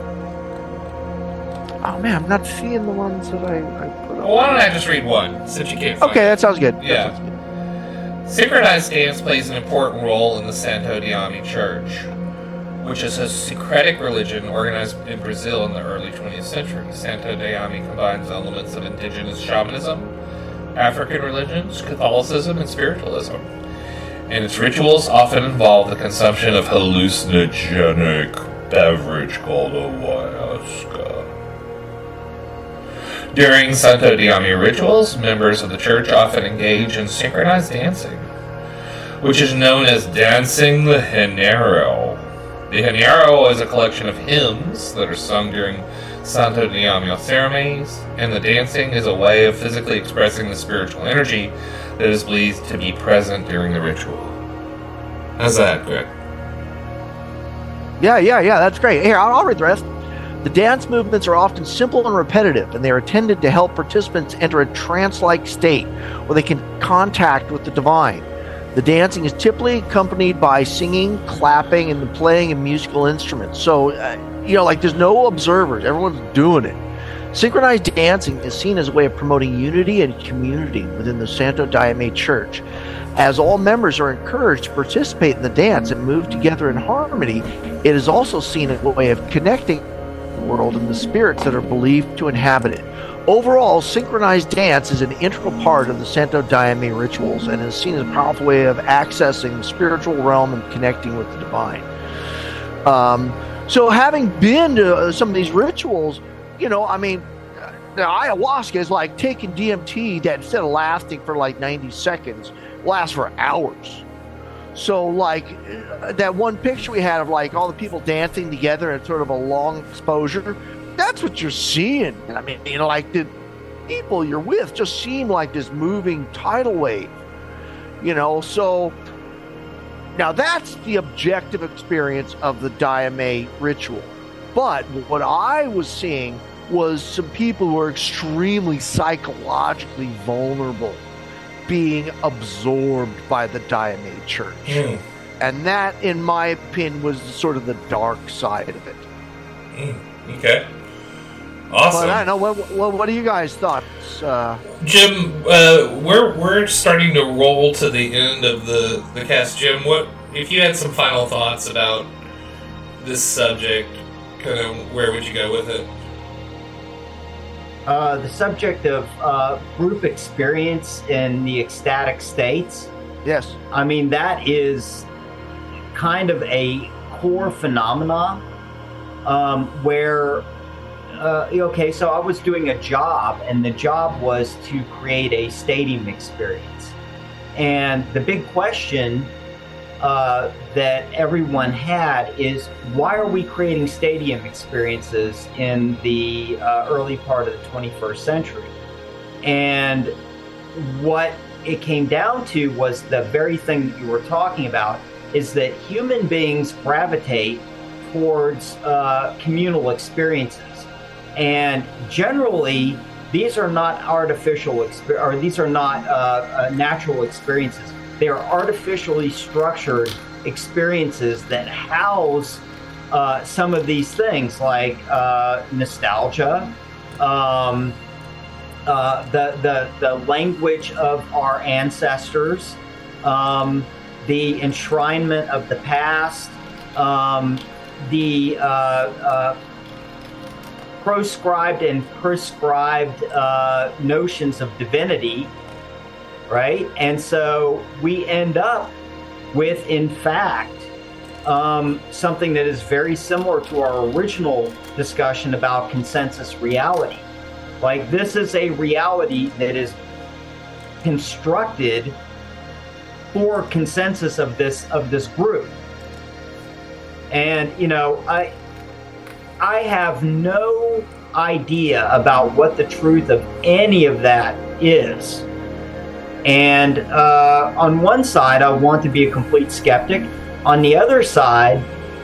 oh man, I'm not seeing the ones that I, I put up. Well, why don't I just read one, since you can't find Okay, it. that sounds good. That Yeah. sounds good. Synchronized dance plays an important role in the Santo Daime Church, which is a syncretic religion organized in Brazil in the early twentieth century. Santo Daime combines elements of indigenous shamanism African religions, Catholicism, and spiritualism. And its rituals often involve the consumption of hallucinogenic beverage called ayahuasca. During Santo Daime rituals, members of the church often engage in synchronized dancing, which is known as dancing the Janeiro. The Janeiro is a collection of hymns that are sung during Santo Daime ceremonies, and the dancing is a way of physically expressing the spiritual energy that is believed to be present during the ritual. How's that, Greg? Yeah, yeah, yeah, that's great. Here, I'll, I'll read the rest. The dance movements are often simple and repetitive, and they are intended to help participants enter a trance-like state where they can contact with the divine. The dancing is typically accompanied by singing, clapping, and the playing of musical instruments. So, uh, you know, like there's no observers. Everyone's doing it. Synchronized dancing is seen as a way of promoting unity and community within the Santo Daime Church. As all members are encouraged to participate in the dance and move together in harmony, it is also seen as a way of connecting the world and the spirits that are believed to inhabit it. Overall, synchronized dance is an integral part of the Santo Daime rituals and is seen as a powerful way of accessing the spiritual realm and connecting with the divine. Um, so having been to some of these rituals, you know, I mean, now ayahuasca is like taking D M T that instead of lasting for like ninety seconds, lasts for hours. So like that one picture we had of like all the people dancing together in sort of a long exposure, that's what you're seeing. I mean, you know, like the people you're with just seem like this moving tidal wave, you know. So now that's the objective experience of the Daime ritual. But what I was seeing was some people who are extremely psychologically vulnerable being absorbed by the Daime Church. Mm. And that, in my opinion, was sort of the dark side of it. Mm. Okay. Awesome. But I don't know. What, what, what are you guys' thoughts? Uh, Jim, uh, we're we're starting to roll to the end of the, the cast. Jim, what if you had some final thoughts about this subject? Kind of, where would you go with it? Uh, the subject of uh, group experience in the ecstatic states. Yes. I mean, that is kind of a core phenomena um, where, uh, okay, so I was doing a job, and the job was to create a stadium experience. And the big question uh, that everyone had is, why are we creating stadium experiences in the uh, early part of the twenty-first century? And what it came down to was the very thing that you were talking about, is that human beings gravitate towards uh, communal experiences. And generally, these are not artificial, exper- or these are not uh, uh, natural experiences. They are artificially structured experiences that house uh, some of these things, like uh, nostalgia, um, uh, the, the the language of our ancestors, um, the enshrinement of the past, um, the uh, uh, proscribed and prescribed uh, notions of divinity. Right? And so we end up with, in fact, um, something that is very similar to our original discussion about consensus reality. Like, this is a reality that is constructed for consensus of this of this group. And, you know, I I have no idea about what the truth of any of that is. And uh, on one side, I want to be a complete skeptic. On the other side,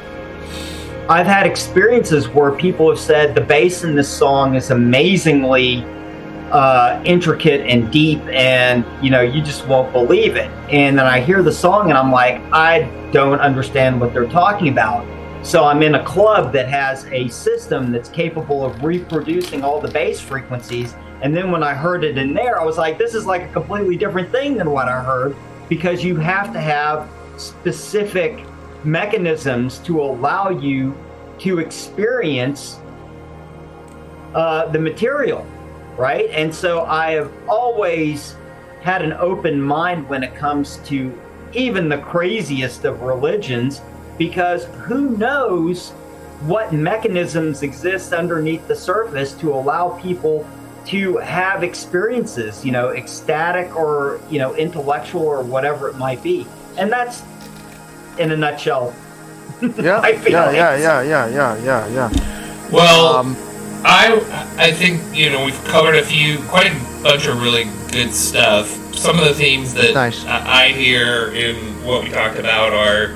I've had experiences where people have said the bass in this song is amazingly uh, intricate and deep, and you know, you just won't believe it. And then I hear the song, and I'm like, I don't understand what they're talking about. So I'm in a club that has a system that's capable of reproducing all the bass frequencies. And then when I heard it in there, I was like, this is like a completely different thing than what I heard, because you have to have specific mechanisms to allow you to experience uh, the material. right? And so I have always had an open mind when it comes to even the craziest of religions, because who knows what mechanisms exist underneath the surface to allow people to have experiences, you know, ecstatic or, you know, intellectual or whatever it might be. And that's, in a nutshell, Yeah, my yeah, feelings. yeah, yeah, yeah, yeah, yeah, yeah. Well, Um, I I think, you know, we've covered a few, quite a bunch of really good stuff. Some of the themes that Nice. I, I hear in what we talked about are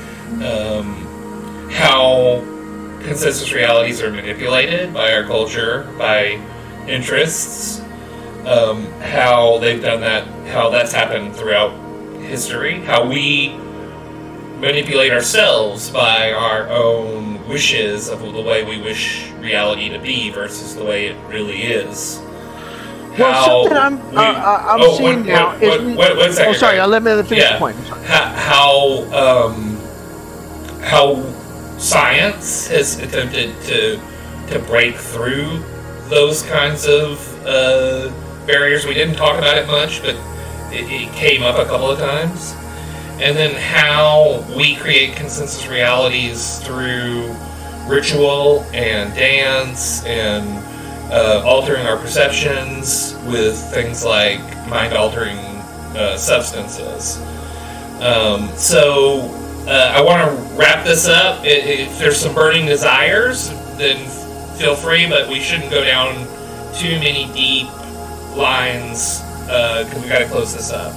um, how consensus realities are manipulated by our culture, by interests, um, how they've done that, how that's happened throughout history, how we manipulate ourselves by our own wishes of the way we wish reality to be versus the way it really is. Well, How something I'm, we- uh, uh, I'm oh, seeing one- now one- is... one- one- one second, oh, sorry, Greg. let me finish Yeah. the point. I'm sorry. How, how, um, how science has attempted to to break through those kinds of uh, barriers. We didn't talk about it much, but it, it came up a couple of times. And then how we create consensus realities through ritual and dance and uh, altering our perceptions with things like mind-altering uh, substances. Um, so uh, I want to wrap this up. I- If there's some burning desires, then feel free, but we shouldn't go down too many deep lines because we got to close this up.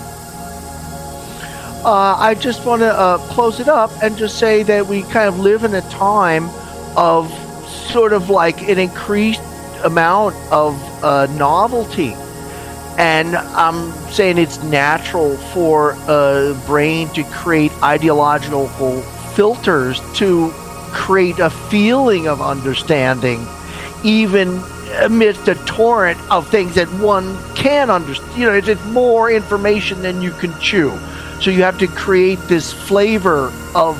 Uh, I just want to uh, close it up and just say that we kind of live in a time of sort of like an increased amount of uh, novelty. And I'm saying it's natural for a brain to create ideological filters to create a feeling of understanding, even amidst a torrent of things that one can understand. You know, it's, it's more information than you can chew. So you have to create this flavor of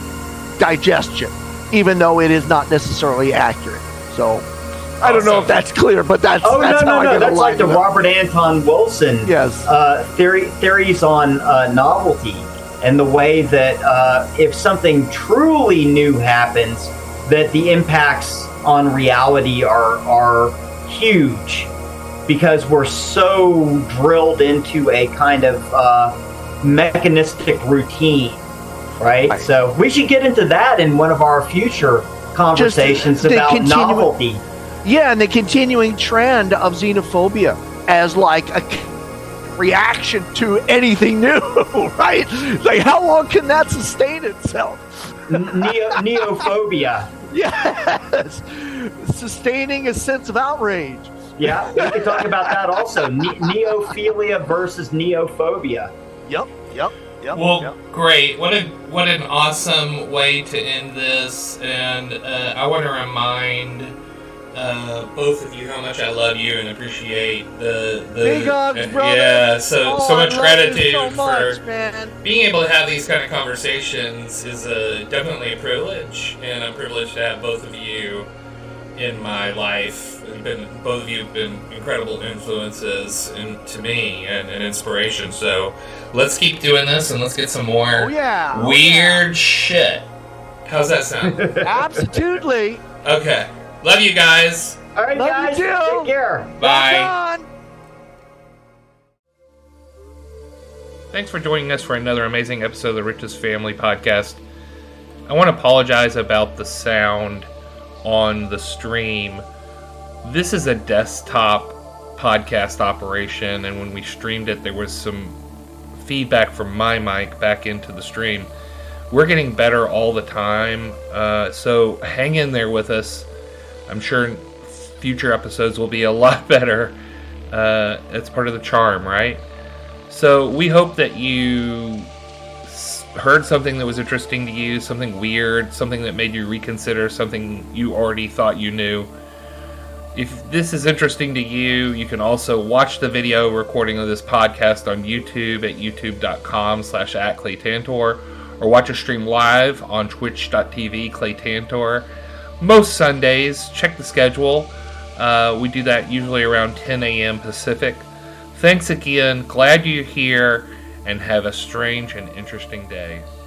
digestion, even though it is not necessarily accurate. So I don't know if that's clear, but that's Oh, that's no, how I no, no. get That's like the aligned with it. Robert Anton Wilson Yes. uh, theory, theories on uh, novelty and the way that uh, if something truly new happens, that the impacts on reality are are huge because we're so drilled into a kind of uh, mechanistic routine, right? Right. So we should get into that in one of our future conversations the about continu- novelty. Yeah, and the continuing trend of xenophobia as like a c- reaction to anything new, right? Like, how long can that sustain itself? Neo, neophobia. Yes, sustaining a sense of outrage. Yeah, we can talk about that also. Ne- neophilia versus neophobia. Yep, yep, yep. Well, yep. great! What a what an awesome way to end this, and uh, I want to remind uh, both of you how much I love you and appreciate the the Big hugs, uh, brother. yeah. So Oh, so I much love you gratitude so much, for man. being able to have these kind of conversations is a, definitely a privilege, and I'm privileged to have both of you in my life. You've been, both of you have been incredible influences in, to me and an inspiration. So let's keep doing this and let's get some more Oh yeah, oh, weird shit. How's that sound? yeah. Absolutely. Okay. Love you guys. All right, Love you guys, too. take care. Bye. John. Thanks for joining us for another amazing episode of the Richest Family Podcast. I want to apologize about the sound on the stream. This is a desktop podcast operation, and when we streamed it, there was some feedback from my mic back into the stream. We're getting better all the time, uh, so hang in there with us. I'm sure future episodes will be a lot better. Uh, it's part of the charm, right? So we hope that you s- heard something that was interesting to you, something weird, something that made you reconsider something you already thought you knew. If this is interesting to you, you can also watch the video recording of this podcast on YouTube at youtube.com slash at claytantor, or watch a stream live on twitch.tv claytantor. Most Sundays, check the schedule. Uh, we do that usually around ten a.m. Pacific. Thanks again. Glad you're here, and have a strange and interesting day.